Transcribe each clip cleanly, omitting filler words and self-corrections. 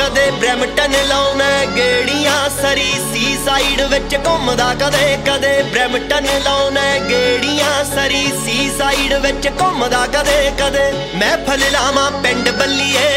कदे ब्रैम्पटन लाउना गेड़ियां सरी सी side which घुमदा कदे कदे ब्रैम्पटन लाउना गेड़ियां सरी सी साइड विच घुमदा कदे कदे महफल लावां पिंड बल्लीए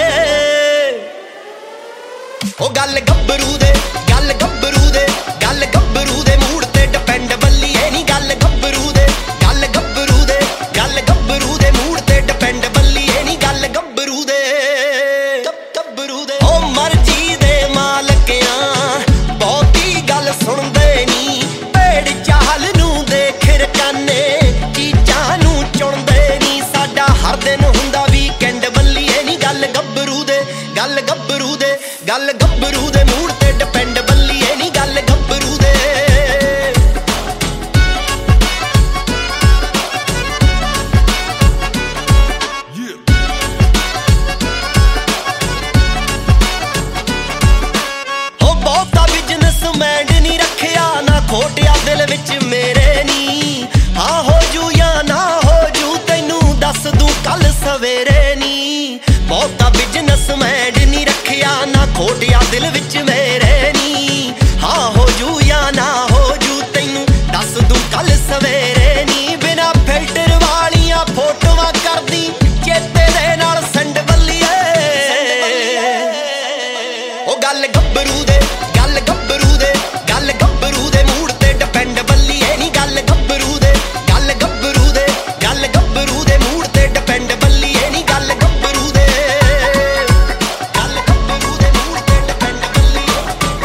ओ गल गब्बरू दे गल गब्बरू दे गल गब्बरू दे मूड ते डिपेंड बल्लीए नी गल गब्बरू दे गल गब्बरू दे गल गब्बरू दे मूड ते डिपेंड बल्लीए नी गल गब्बरू दे गब्बरू दे ओ मर्जी दे मालकियां बहुती गल सुनदे नी भेड़ चाल नूं देख रकाने चीजां नूं चुनदे नी साडा हर दिन हुंदा वीकेंड बल्लीए नी गल गब्बरू दे गल गब्बरू दे गल गब्बरू दे मूड ते डिपेंड बल्लीए नी गल गब्बरू दे हो बहुता बिजनेस मैंड नी रखिया ना खोटिया दिल विच मेरे नी हाँ हो जू या ना हो जू तैनू दस दूं कल सवेरे नी बहुता बिजनेस मैंड नी रखिया ना खोटिया दिल विच मेरे नी हाँ हो जू या ना हो जू तैनू दस दूं कल सवेरे नी बिना फिल्टर वालियां फोटोआं करदी चेते दे नाल संड बल्लीए ओ गल गब्बरू दे गल गब्बरू दे गल गब्बरू दे मूड ते डिपेंड बल्लीए नी गल गब्बरू दे गल गब्बरू दे गल गब्बरू दे मूड ते डिपेंड बल्लीए नी गल गब्बरू दे गल गब्बरू दे मूड ते डिपेंड बल्लीए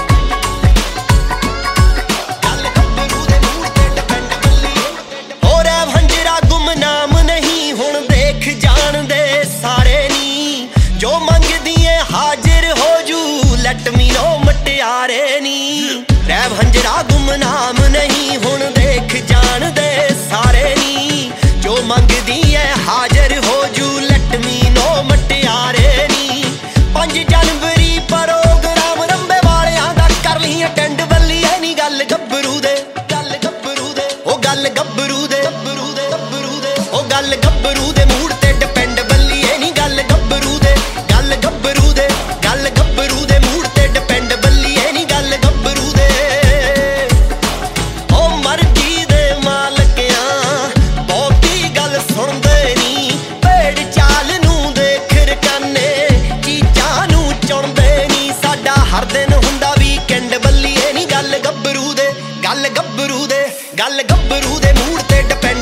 गल गब्बरू दे मूड ते डिपेंड बल्लीए हो रैव हंजरा गुमनाम नहीं हुण देख जान दे सारे नी जो मंगदी है हाजिर हो जू लट मी नो मटियारे नी रैव हंजरा गुमनाम नहीं हुण देख जान दे सारे नी जो मंगदी है हाजिर हो जू लट मी नो मटियारे नी 5 जनवरी प्रोग्राम रंबे वालियां दा कर ली अटेंड बल्लीए नी गल गब्बरू दे गल गब्बरू दे ओ गल गब्बरू दे गब्बरू दे गब्बरू दे ओ गल गब्बरू दे मूड ते डिपेंड बल्लीए नी गल गब्बरू दे गल गब्बरू दे गल गब्बरू दे मूड ते डिपेंड बल्लीए नी गल गब्बरू दे ओ मर्जी दे मालकियां बहुती गल सुनदे नी भेड़ चाल नूं देख रकाने चीजां नूं चुनदे नी साडा हर दिन हुंदा वीकेंड बल्लीए नी गल गब्बरू दे गल गब्बरू दे गल गब्बरू दे मूड ते डिपेंड